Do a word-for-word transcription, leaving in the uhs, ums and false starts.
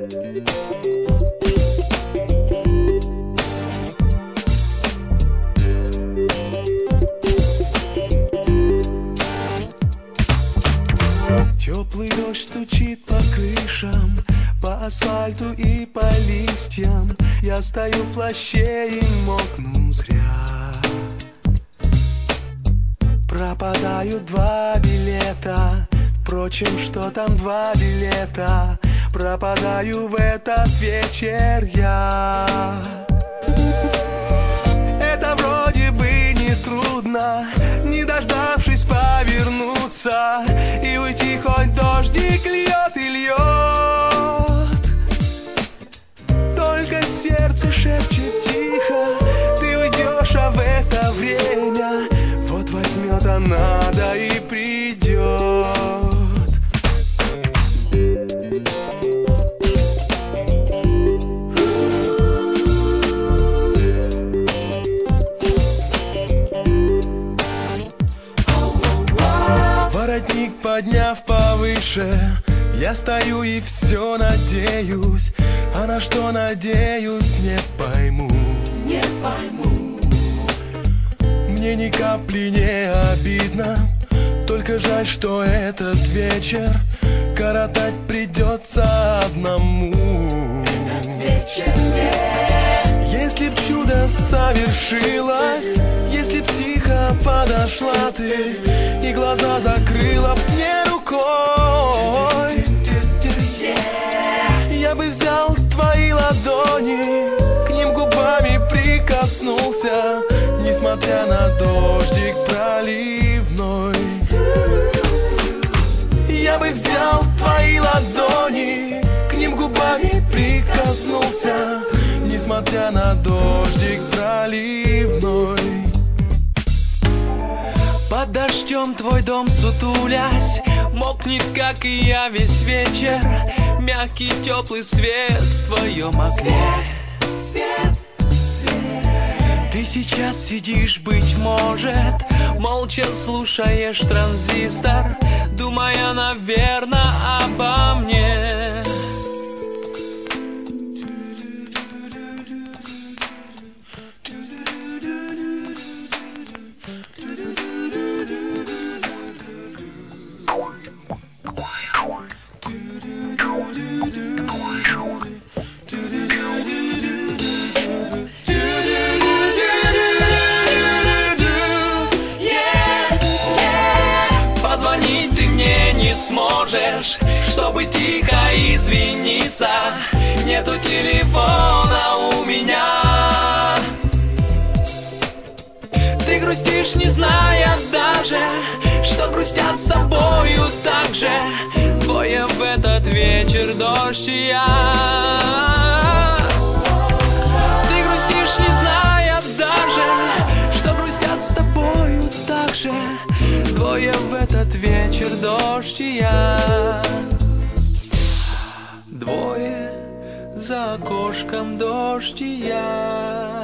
Теплый дождь стучит по крышам, по асфальту и по листьям. Я стою в плаще и мокну зря. Пропадают два билета. Впрочем, что там два билета? Пропадаю в этот вечер я. Это вроде бы не трудно, не дождавшись повернуться и уйти, хоть дождик льет и льет. Только сердце шепчет тихо: ты уйдешь, а в это время вот возьмет она, да и придет. Воротник подняв повыше, я стою и все надеюсь, а на что надеюсь, не пойму. Не пойму. Мне ни капли не обидно, только жаль, что этот вечер коротать придется одному. Этот вечер не. Если б чудо совершилось, если б тихо подошла ты и глаза закрыла б мне рукой, я бы взял твои ладони, к ним губами прикоснулся, несмотря на дождик проливной. Я бы взял твои ладони, к ним губами прикоснулся, несмотря на дождик проливной. Под дождем твой дом сутулясь мокнет, как и я, весь вечер. Мягкий теплый свет в твоем окне. Ты сейчас сидишь, быть может, молча слушаешь транзистор, думая, наверно, обо мне. Сможешь, чтобы тихо извиниться, нету телефона у меня. Ты грустишь, не зная даже, что грустят с тобою так же. Двое в этот вечер, дождь и я. Ты грустишь, не зная даже, что грустят с тобою так же. Двое в этот вечер, дождь и я. Двое за окошком, дождь и я.